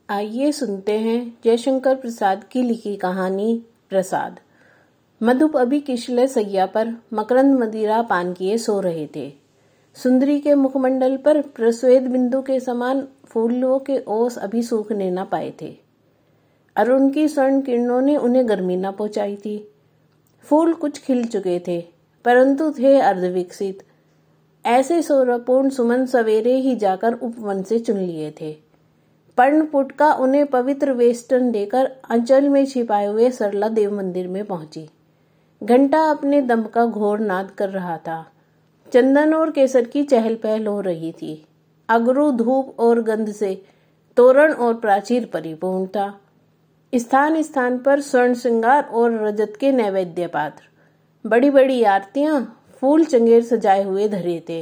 आइए सुनते हैं जयशंकर प्रसाद की लिखी कहानी प्रसाद। मधुप अभी किशले सैया पर मकरंद मदिरा पान किए सो रहे थे। सुंदरी के मुखमंडल पर प्रस्वेद बिंदु के समान फूलों के ओस अभी सूखने न पाए थे। अरुण की स्वर्ण किरणों ने उन्हें गर्मी न पहुंचाई थी। फूल कुछ खिल चुके थे, परंतु थे अर्धविकसित। ऐसे सौरभपूर्ण सुमन सवेरे ही जाकर उपवन से चुन लिए थे। पर्णपुट का उन्हें पवित्र वेष्टन देकर अंचल में छिपाए हुए सरला देव मंदिर में पहुंची। घंटा अपने दम का घोर नाद कर रहा था। चंदन और केसर की चहल पहल हो रही थी। अगरू धूप और गंध से तोरण और प्राचीर परिपूर्ण था। स्थान स्थान पर स्वर्ण श्रृंगार और रजत के नैवेद्य पात्र, बड़ी बड़ी आरतियां, फूल चंगेर सजाए हुए धरे थे।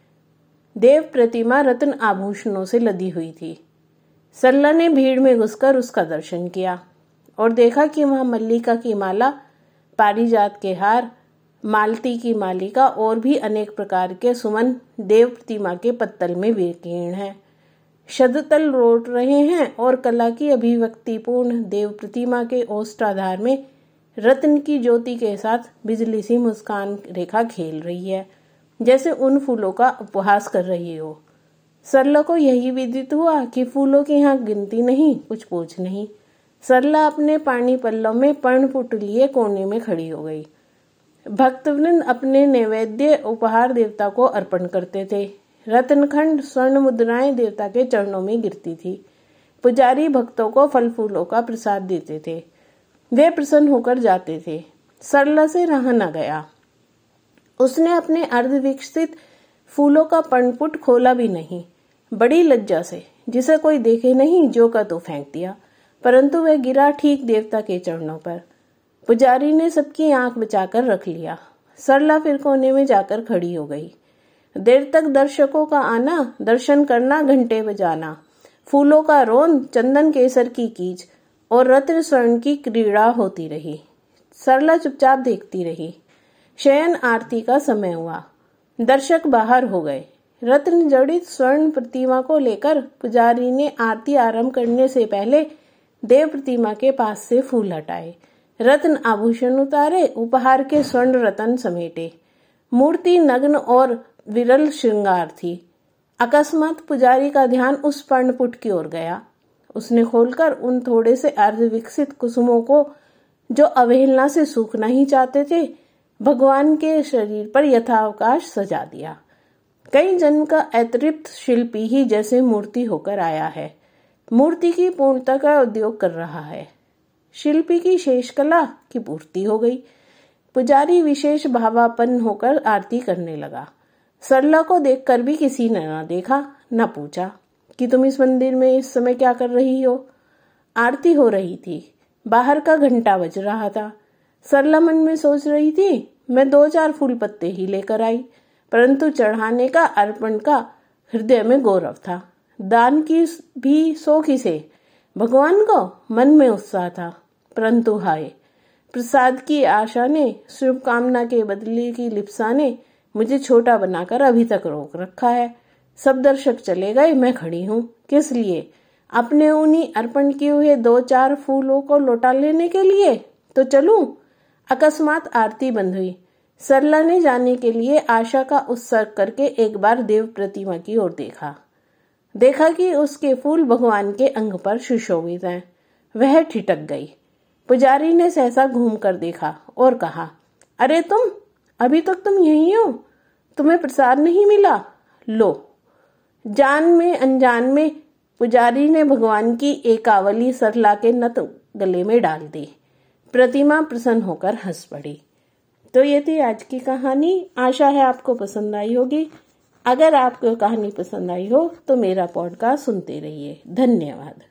देव प्रतिमा रत्न आभूषणों से लदी हुई थी। सरला ने भीड़ में घुसकर उसका दर्शन किया और देखा कि वहां मल्लिका की माला, पारिजात के हार, मालती की मालिका और भी अनेक प्रकार के सुमन देव प्रतिमा के पत्तल में विकीर्ण हैं, शततल रोट रहे हैं और कला की अभिव्यक्तिपूर्ण देव प्रतिमा के ओष्ठाधार में रत्न की ज्योति के साथ बिजली सी मुस्कान रेखा खेल रही है, जैसे उन फूलों का उपहास कर रही हो। सरला को यही विदित हुआ कि फूलों की यहाँ गिनती नहीं, कुछ पूछ नहीं। सरला अपने पानी पल्लव में पर्णपुट लिए कोने में खड़ी हो गई। भक्तवृंद अपने नैवेद्य उपहार देवता को अर्पण करते थे। रत्नखंड स्वर्ण मुद्राएं देवता के चरणों में गिरती थी। पुजारी भक्तों को फल फूलों का प्रसाद देते थे। वे प्रसन्न होकर जाते थे। सरला से रहा न गया। उसने अपने अर्धविकसित फूलों का पर्णपुट खोला भी नहीं। बड़ी लज्जा से, जिसे कोई देखे नहीं, जो का तो फेंक दिया, परंतु वह गिरा ठीक देवता के चरणों पर। पुजारी ने सबकी आंख बचाकर रख लिया। सरला फिर कोने में जाकर खड़ी हो गई। देर तक दर्शकों का आना, दर्शन करना, घंटे बजाना, फूलों का रोन, चंदन केसर की कीच और रत्न स्वर्ण की क्रीड़ा होती रही। सरला चुपचाप देखती रही। शयन आरती का समय हुआ। दर्शक बाहर हो गए। रत्न जड़ित स्वर्ण प्रतिमा को लेकर पुजारी ने आरती आरंभ करने से पहले देव प्रतिमा के पास से फूल हटाए, रत्न आभूषण उतारे, उपहार के स्वर्ण रत्न समेटे। मूर्ति नग्न और विरल श्रृंगार थी। अकस्मात पुजारी का ध्यान उस पर्णपुट की ओर गया। उसने खोलकर उन थोड़े से अर्धविकसित कुसुमों को, जो अवहेलना से सूखना ही चाहते थे, भगवान के शरीर पर यथावकाश सजा दिया। कई जन्म का अतृप्त शिल्पी ही जैसे मूर्ति होकर आया है, मूर्ति की पूर्णता का उद्योग कर रहा है। शिल्पी की शेष कला की पूर्ति हो गई। पुजारी विशेष भावापन्न होकर आरती करने लगा। सरला को देखकर भी किसी ने न देखा, न पूछा कि तुम इस मंदिर में इस समय क्या कर रही हो। आरती हो रही थी। बाहर का घंटा बज रहा था। सरला मन में सोच रही थी, मैं 2-4 फूल पत्ते ही लेकर आई, परंतु चढ़ाने का, अर्पण का हृदय में गौरव था। दान की भी 100 किसे, भगवान को मन में उत्साह था, परंतु हाय, प्रसाद की आशा ने, शुभकामना के बदले की लिप्सा ने मुझे छोटा बनाकर अभी तक रोक रखा है। सब दर्शक चले गए, मैं खड़ी हूँ। किस लिए? अपने उन्हीं अर्पण किए हुए 2-4 फूलों को लौटा लेने के लिए तो चलूं। अकस्मात आरती बंद हुई। सरला ने जाने के लिए आशा का उत्सर्ग करके एक बार देव प्रतिमा की ओर देखा कि उसके फूल भगवान के अंग पर सुशोभित हैं। वह ठिठक गई। पुजारी ने सहसा घूम कर देखा और कहा, अरे तुम, अभी तक तुम यही हो? तुम्हें प्रसाद नहीं मिला? लो। जान में अनजान में पुजारी ने भगवान की एकावली सरला के नत गले में डाल दी। प्रतिमा प्रसन्न होकर हंस पड़ी। तो ये थी आज की कहानी। आशा है आपको पसंद आई होगी। अगर आपको कहानी पसंद आई हो तो मेरा पॉडकास्ट सुनते रहिए। धन्यवाद।